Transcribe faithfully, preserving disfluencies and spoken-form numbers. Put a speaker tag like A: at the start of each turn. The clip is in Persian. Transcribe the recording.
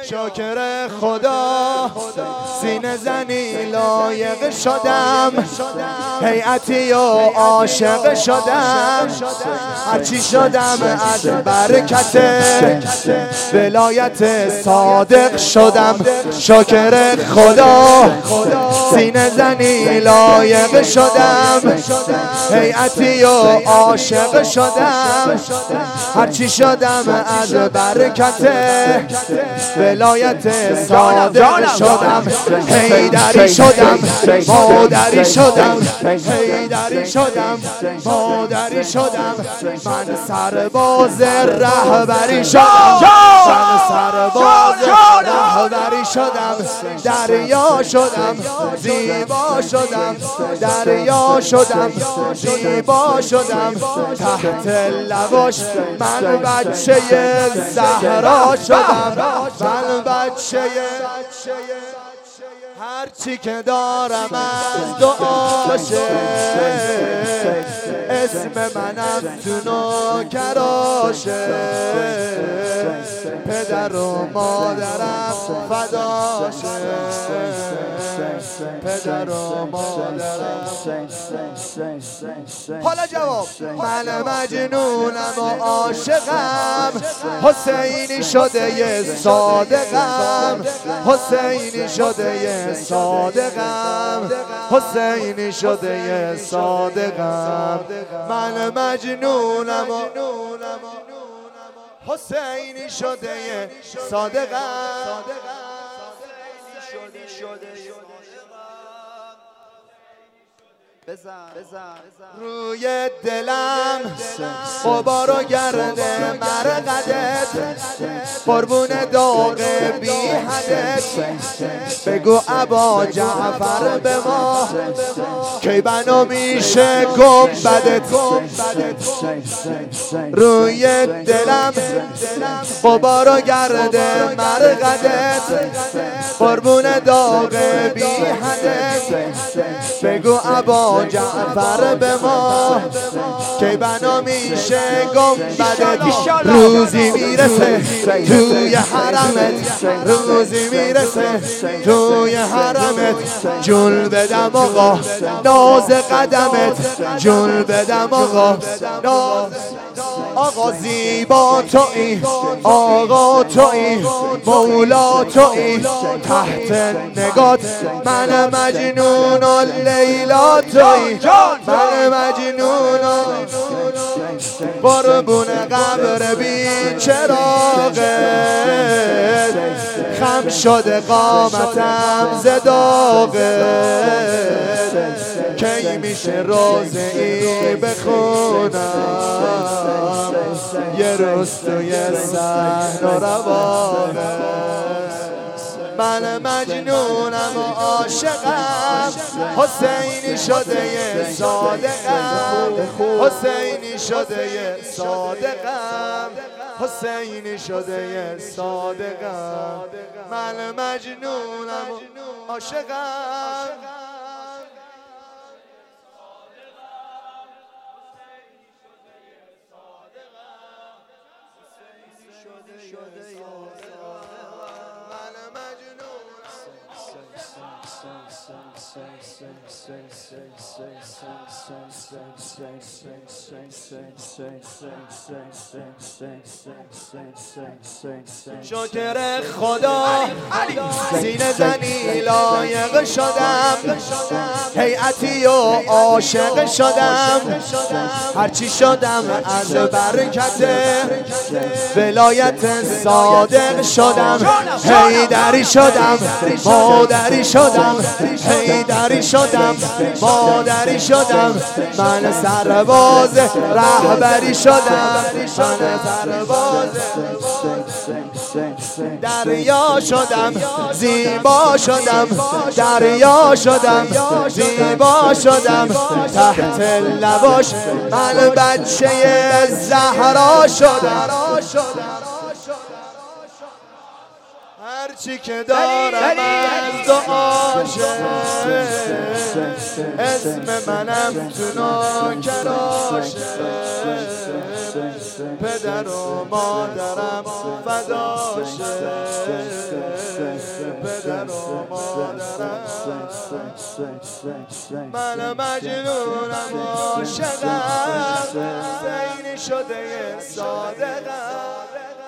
A: شاکر خدا سینه زنی لایق شدم، هیئتی و عاشق شدم، هرچی شدم از برکت ولایت صادق شدم. شاکر خدا سینه زنی لایق شدم، هیئتی و عاشق شدم، هرچی شدم از برکت ولایت صادق شدم. حیدری شدم مادری شدم، حیدری شدم مادری شدم، من سرباز رهبری شدم، من سرباز رهبری شدم، دریا شدم زیبا شدم، دریا شدم زیبا شدم، تحت لباش من بچه زهرا شدم، من بچه هرچی که دارم از دعاشه، اسم منم تو نوکراشه، پدر و مادرم فداشه، پدر و مادرم. حالا جواب، من مجنونم و عاشقم، حسینی شده یه صادقم، حسینی شده یه صادقم، حسینی شده یه صادقم، من مجنونم و حسینی شده یه صادقم. روی دلم غبار و گرد مرقدت، قربون داغ بی حدت، بگو ابا جعفر به ما کی بنا میشه گنبدت. روی دلم غبار و گرد مرقدت، قربون داغ بی حدت، بگو ابا جعفر به ما کی بنا میشه گنبدت. روزی میرسه توی حرمت، روزی میرسه توی حرمت، جون بدم آقا ناز قدمت، جون بدم آقا ناز. آقا زیبا تویی، آقا تویی، مولا تویی، تحت نگات من مجنون و لیلا تویی، من مجنون و قربون قبر بی چراغت، خم شده قامتم ز داغت، کی میشه روزه ای بخونم یه روز توی صحن و رواقت. من مجنونم و عاشقم، حسینی شده یه صادقم، حسینی شده یه صادقم، حسینی شده یه صادقم، من مجنونم و عاشقم. شاکر خدا سینه زنی لایق شدم، هیئتی و عاشق شدم، هرچی شدم از برکت ولایت صادق شدم. حیدری شدم مادری شدم، حیدری شدم مادری شدم، من سرباز رهبری شدم، من سرباز دریا شدم زیبا شدم، دریا شدم زیبا شدم، تحت لباش من بچه زهرا شدم. هرچی که دارم از دعاشه، اسم منم تو نوکراشه، پدر و مادرم فداشه، پدر و مادرم من مجنونم عاشقم زین شده صادقم